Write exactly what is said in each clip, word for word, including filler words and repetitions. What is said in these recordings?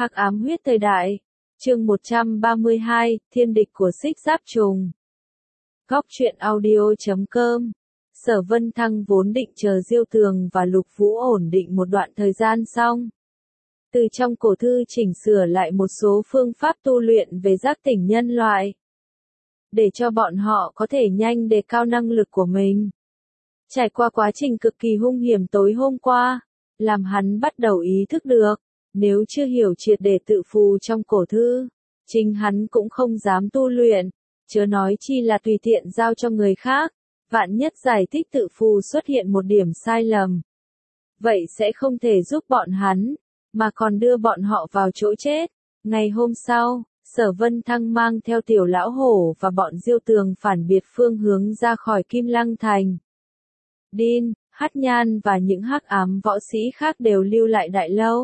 Hắc ám huyết thời đại. Chương một trăm ba mươi hai, thiên địch của xích giáp trùng. Góc truyện audio chấm com. Sở Vân Thăng vốn định chờ Diêu Tường và Lục Vũ ổn định một đoạn thời gian xong. Từ trong cổ thư chỉnh sửa lại một số phương pháp tu luyện về giác tỉnh nhân loại. Để cho bọn họ có thể nhanh đề cao năng lực của mình. Trải qua quá trình cực kỳ hung hiểm tối hôm qua, làm hắn bắt đầu ý thức được. Nếu chưa hiểu triệt để tự phù trong cổ thư, chính hắn cũng không dám tu luyện, chớ nói chi là tùy tiện giao cho người khác, vạn nhất giải thích tự phù xuất hiện một điểm sai lầm. Vậy sẽ không thể giúp bọn hắn, mà còn đưa bọn họ vào chỗ chết. Ngày hôm sau, Sở Vân Thăng mang theo Tiểu Lão Hổ và bọn Diêu Tường phản biệt phương hướng ra khỏi Kim Lăng Thành. Đin, Hắc Nhan và những hắc ám võ sĩ khác đều lưu lại đại lâu.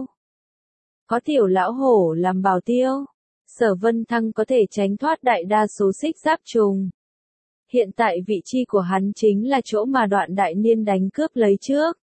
Có Tiểu Lão Hổ làm bảo tiêu, Sở Vân Thăng có thể tránh thoát đại đa số xích giáp trùng. Hiện tại vị trí của hắn chính là chỗ mà Đoạn Đại Niên đánh cướp lấy trước.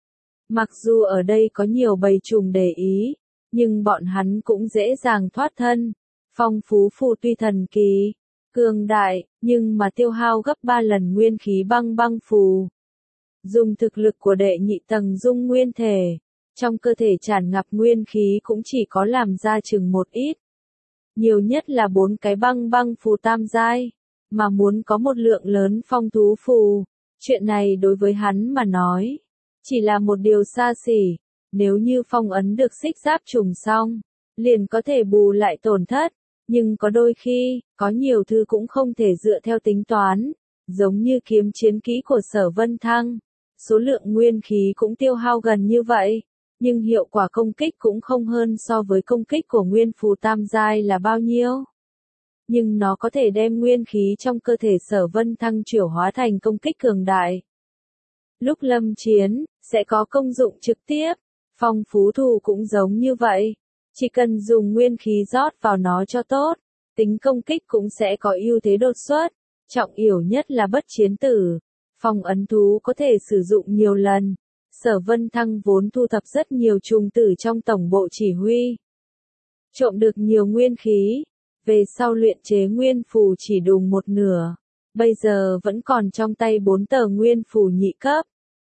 Mặc dù ở đây có nhiều bầy trùng để ý, nhưng bọn hắn cũng dễ dàng thoát thân. Phong Phú Phù tuy thần kỳ, cường đại, nhưng mà tiêu hao gấp ba lần nguyên khí băng băng phù. Dùng thực lực của đệ nhị tầng dung nguyên thể, trong cơ thể tràn ngập nguyên khí cũng chỉ có làm ra chừng một ít. Nhiều nhất là bốn cái băng băng phù tam giai, mà muốn có một lượng lớn phong thú phù, chuyện này đối với hắn mà nói, chỉ là một điều xa xỉ. Nếu như phong ấn được xích giáp trùng xong, liền có thể bù lại tổn thất, nhưng có đôi khi, có nhiều thứ cũng không thể dựa theo tính toán, giống như kiếm chiến kỹ của Sở Vân Thăng, số lượng nguyên khí cũng tiêu hao gần như vậy. Nhưng hiệu quả công kích cũng không hơn so với công kích của nguyên phù tam giai là bao nhiêu. Nhưng nó có thể đem nguyên khí trong cơ thể Sở Vân Thăng chuyển hóa thành công kích cường đại. Lúc lâm chiến, sẽ có công dụng trực tiếp. Phong Phú Thù cũng giống như vậy. Chỉ cần dùng nguyên khí rót vào nó cho tốt, tính công kích cũng sẽ có ưu thế đột xuất. Trọng yếu nhất là bất chiến tử. Phong ấn thú có thể sử dụng nhiều lần. Sở Vân Thăng vốn thu thập rất nhiều trùng tử trong tổng bộ chỉ huy. Trộm được nhiều nguyên khí, về sau luyện chế nguyên phù chỉ đùng một nửa, bây giờ vẫn còn trong tay bốn tờ nguyên phù nhị cấp.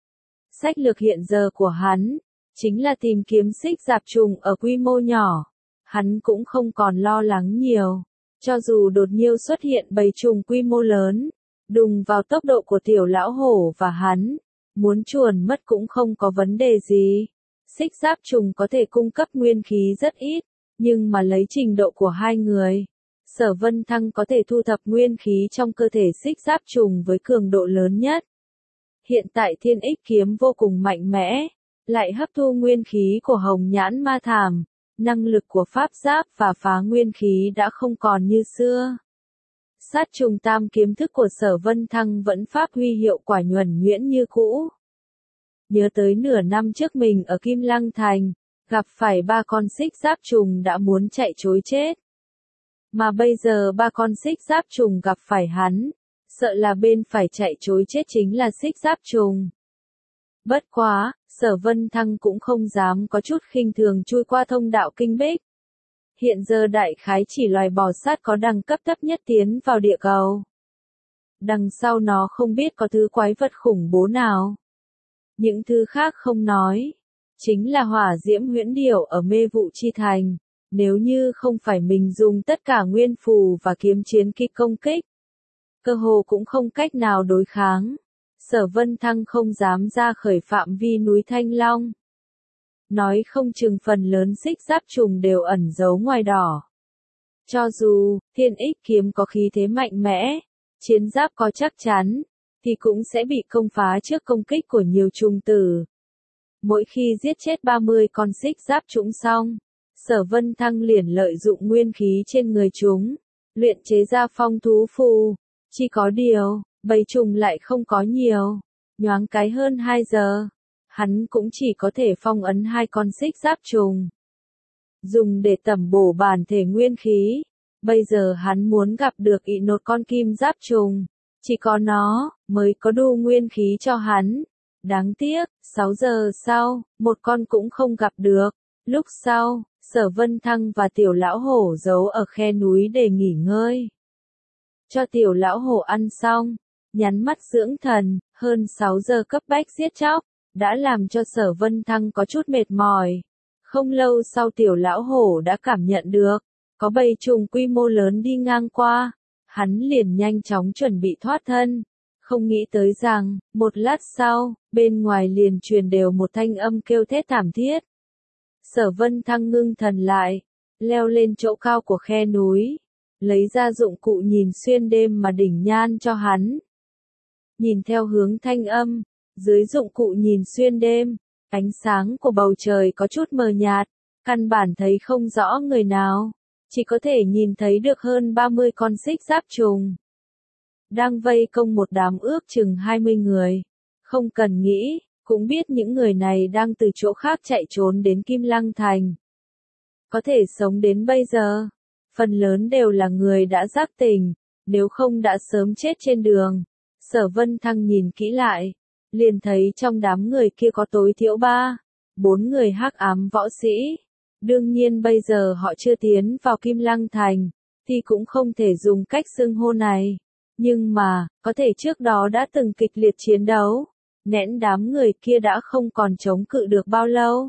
Sách lược hiện giờ của hắn, chính là tìm kiếm xích giáp trùng ở quy mô nhỏ. Hắn cũng không còn lo lắng nhiều, cho dù đột nhiên xuất hiện bầy trùng quy mô lớn, đùng vào tốc độ của Tiểu Lão Hổ và hắn. Muốn chuồn mất cũng không có vấn đề gì. Xích giáp trùng có thể cung cấp nguyên khí rất ít, nhưng mà lấy trình độ của hai người, Sở Vân Thăng có thể thu thập nguyên khí trong cơ thể xích giáp trùng với cường độ lớn nhất. Hiện tại Thiên Ích kiếm vô cùng mạnh mẽ, lại hấp thu nguyên khí của Hồng Nhãn Ma Thảm, năng lực của pháp giáp và phá nguyên khí đã không còn như xưa. Sát trùng tam kiếm thức của Sở Vân Thăng vẫn phát huy hiệu quả nhuần nhuyễn như cũ. Nhớ tới nửa năm trước mình ở Kim Lăng Thành, gặp phải ba con xích giáp trùng đã muốn chạy trối chết. Mà bây giờ ba con xích giáp trùng gặp phải hắn, sợ là bên phải chạy trối chết chính là xích giáp trùng. Bất quá, Sở Vân Thăng cũng không dám có chút khinh thường chui qua thông đạo kinh bích. Hiện giờ đại khái chỉ loài bò sát có đẳng cấp thấp nhất tiến vào địa cầu. Đằng sau nó không biết có thứ quái vật khủng bố nào. Những thứ khác không nói. Chính là hỏa diễm huyễn điểu ở mê vụ chi thành. Nếu như không phải mình dùng tất cả nguyên phù và kiếm chiến kích công kích, cơ hồ cũng không cách nào đối kháng. Sở Vân Thăng không dám ra khởi phạm vi núi Thanh Long. Nói không chừng phần lớn xích giáp trùng đều ẩn giấu ngoài đỏ. Cho dù Thiên Ích kiếm có khí thế mạnh mẽ, chiến giáp có chắc chắn, thì cũng sẽ bị công phá trước công kích của nhiều trùng tử. Mỗi khi giết chết ba mươi con xích giáp trùng xong, Sở Vân Thăng liền lợi dụng nguyên khí trên người chúng, luyện chế ra phong thú phù. Chỉ có điều, bầy trùng lại không có nhiều, nhoáng cái hơn hai giờ. Hắn cũng chỉ có thể phong ấn hai con xích giáp trùng. Dùng để tẩm bổ bản thể nguyên khí. Bây giờ hắn muốn gặp được ị nột con kim giáp trùng. Chỉ có nó, mới có đủ nguyên khí cho hắn. Đáng tiếc, sáu giờ sau, một con cũng không gặp được. Lúc sau, Sở Vân Thăng và tiểu lão hổ giấu ở khe núi để nghỉ ngơi. Cho tiểu lão hổ ăn xong, nhắm mắt dưỡng thần, hơn sáu giờ cấp bách giết chóc, đã làm cho Sở Vân Thăng có chút mệt mỏi. Không lâu sau tiểu lão hổ đã cảm nhận được, có bầy trùng quy mô lớn đi ngang qua, hắn liền nhanh chóng chuẩn bị thoát thân. Không nghĩ tới rằng, một lát sau, bên ngoài liền truyền đều một thanh âm kêu thét thảm thiết. Sở Vân Thăng ngưng thần lại, leo lên chỗ cao của khe núi, lấy ra dụng cụ nhìn xuyên đêm mà đỉnh nhan cho hắn. Nhìn theo hướng thanh âm, dưới dụng cụ nhìn xuyên đêm, ánh sáng của bầu trời có chút mờ nhạt, căn bản thấy không rõ người nào, chỉ có thể nhìn thấy được hơn ba mươi con xích giáp trùng. Đang vây công một đám ước chừng hai mươi người, không cần nghĩ, cũng biết những người này đang từ chỗ khác chạy trốn đến Kim Lăng Thành. Có thể sống đến bây giờ, phần lớn đều là người đã giác tỉnh, nếu không đã sớm chết trên đường. Sở Vân Thăng nhìn kỹ lại, liền thấy trong đám người kia có tối thiểu ba, bốn người hắc ám võ sĩ. Đương nhiên bây giờ họ chưa tiến vào Kim Lăng Thành, thì cũng không thể dùng cách xưng hô này. Nhưng mà, có thể trước đó đã từng kịch liệt chiến đấu, nén đám người kia đã không còn chống cự được bao lâu.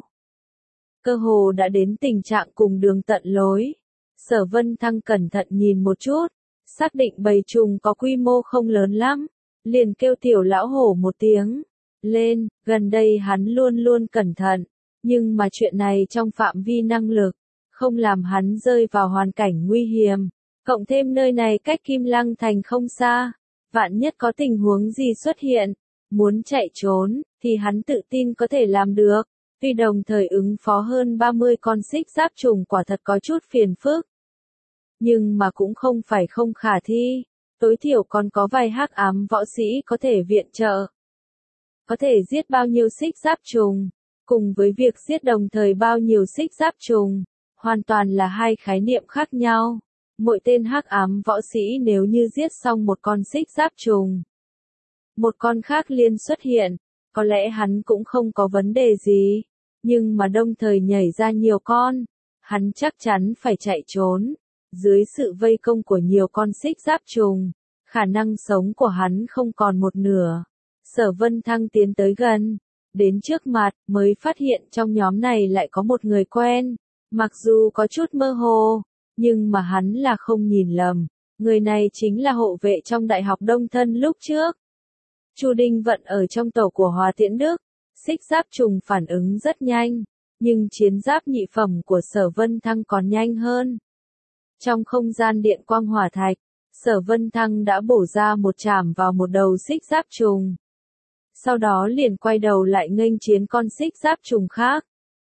Cơ hồ đã đến tình trạng cùng đường tận lối. Sở Vân Thăng cẩn thận nhìn một chút, xác định bầy trùng có quy mô không lớn lắm, liền kêu tiểu lão hổ một tiếng. Lên, gần đây hắn luôn luôn cẩn thận, nhưng mà chuyện này trong phạm vi năng lực, không làm hắn rơi vào hoàn cảnh nguy hiểm. Cộng thêm nơi này cách Kim Lăng Thành không xa, vạn nhất có tình huống gì xuất hiện, muốn chạy trốn, thì hắn tự tin có thể làm được. Tuy đồng thời ứng phó hơn ba mươi con xích giáp trùng quả thật có chút phiền phức, nhưng mà cũng không phải không khả thi, tối thiểu còn có vài hắc ám võ sĩ có thể viện trợ. Có thể giết bao nhiêu xích giáp trùng, cùng với việc giết đồng thời bao nhiêu xích giáp trùng, hoàn toàn là hai khái niệm khác nhau. Mỗi tên hắc ám võ sĩ nếu như giết xong một con xích giáp trùng, một con khác liên xuất hiện, có lẽ hắn cũng không có vấn đề gì, nhưng mà đồng thời nhảy ra nhiều con, hắn chắc chắn phải chạy trốn. Dưới sự vây công của nhiều con xích giáp trùng, khả năng sống của hắn không còn một nửa. Sở Vân Thăng tiến tới gần, đến trước mặt, mới phát hiện trong nhóm này lại có một người quen, mặc dù có chút mơ hồ, nhưng mà hắn là không nhìn lầm, người này chính là hộ vệ trong Đại học Đông Thân lúc trước. Chu Đinh Vận ở trong tàu của Hòa Tiễn Đức, xích giáp trùng phản ứng rất nhanh, nhưng chiến giáp nhị phẩm của Sở Vân Thăng còn nhanh hơn. Trong không gian điện quang hỏa thạch, Sở Vân Thăng đã bổ ra một chảm vào một đầu xích giáp trùng. Sau đó liền quay đầu lại nghênh chiến con xích giáp trùng khác.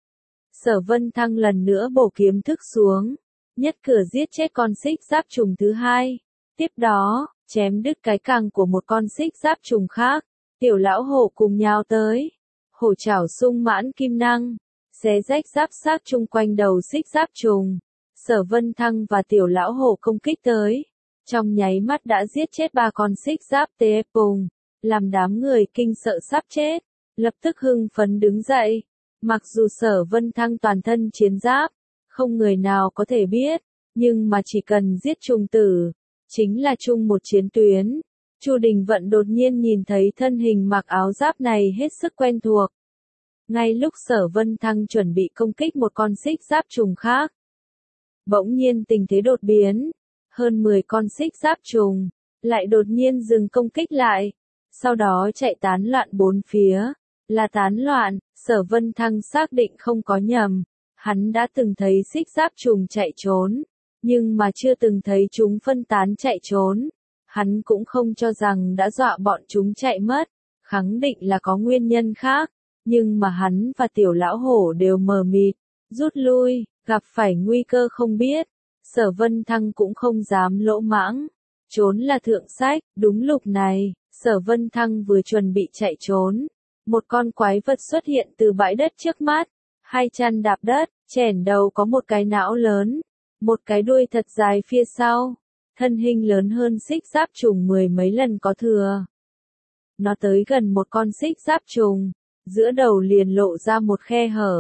Sở Vân Thăng lần nữa bổ kiếm thức xuống, nhất cử giết chết con xích giáp trùng thứ hai. Tiếp đó, chém đứt cái cẳng của một con xích giáp trùng khác. Tiểu lão hổ cùng nhào tới, hổ chảo sung mãn kim năng, xé rách giáp xác chung quanh đầu xích giáp trùng. Sở Vân Thăng và tiểu lão hổ công kích tới, trong nháy mắt đã giết chết ba con xích giáp tê phùng, làm đám người kinh sợ sắp chết, lập tức hưng phấn đứng dậy. Mặc dù Sở Vân Thăng toàn thân chiến giáp, không người nào có thể biết, nhưng mà chỉ cần giết trùng tử, chính là chung một chiến tuyến. Chu Đình Vận đột nhiên nhìn thấy thân hình mặc áo giáp này hết sức quen thuộc. Ngay lúc Sở Vân Thăng chuẩn bị công kích một con xích giáp trùng khác, bỗng nhiên tình thế đột biến, hơn mười con xích giáp trùng, lại đột nhiên dừng công kích lại, sau đó chạy tán loạn bốn phía, là tán loạn. Sở Vân Thăng xác định không có nhầm, hắn đã từng thấy xích giáp trùng chạy trốn, nhưng mà chưa từng thấy chúng phân tán chạy trốn, hắn cũng không cho rằng đã dọa bọn chúng chạy mất, khẳng định là có nguyên nhân khác, nhưng mà hắn và tiểu lão hổ đều mờ mịt, rút lui. Gặp phải nguy cơ không biết, Sở Vân Thăng cũng không dám lỗ mãng, trốn là thượng sách. Đúng lúc này, Sở Vân Thăng vừa chuẩn bị chạy trốn, một con quái vật xuất hiện từ bãi đất trước mắt, hai chân đạp đất, chèn đầu có một cái não lớn, một cái đuôi thật dài phía sau, thân hình lớn hơn xích giáp trùng mười mấy lần có thừa. Nó tới gần một con xích giáp trùng, giữa đầu liền lộ ra một khe hở,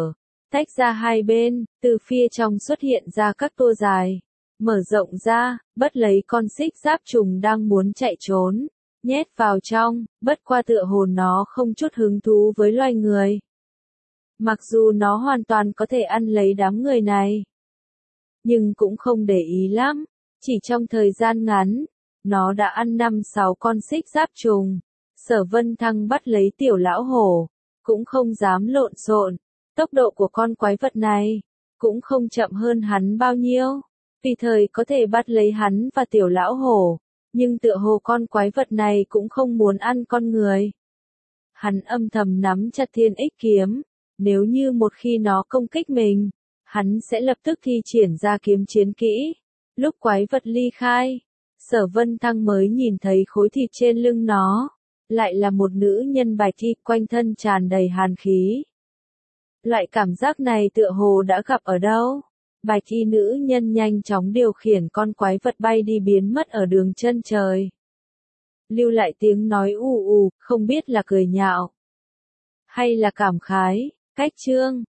tách ra hai bên, từ phía trong xuất hiện ra các tua dài. Mở rộng ra, bắt lấy con xích giáp trùng đang muốn chạy trốn, nhét vào trong, bất qua tựa hồ nó không chút hứng thú với loài người. Mặc dù nó hoàn toàn có thể ăn lấy đám người này, nhưng cũng không để ý lắm, chỉ trong thời gian ngắn, nó đã ăn năm sáu con xích giáp trùng. Sở Vân Thăng bắt lấy tiểu lão hổ, cũng không dám lộn xộn, tốc độ của con quái vật này cũng không chậm hơn hắn bao nhiêu, vì thời có thể bắt lấy hắn và tiểu lão hổ, nhưng tựa hồ con quái vật này cũng không muốn ăn con người. Hắn âm thầm nắm chặt thiên ích kiếm, nếu như một khi nó công kích mình, hắn sẽ lập tức thi triển ra kiếm chiến kỹ. Lúc quái vật ly khai, Sở Vân Thăng mới nhìn thấy khối thịt trên lưng nó, lại là một nữ nhân bạch y, quanh thân tràn đầy hàn khí. Loại cảm giác này tựa hồ đã gặp ở đâu? Bạch y nữ nhân nhanh chóng điều khiển con quái vật bay đi biến mất ở đường chân trời. Lưu lại tiếng nói ù ù, không biết là cười nhạo hay là cảm khái. Cách chương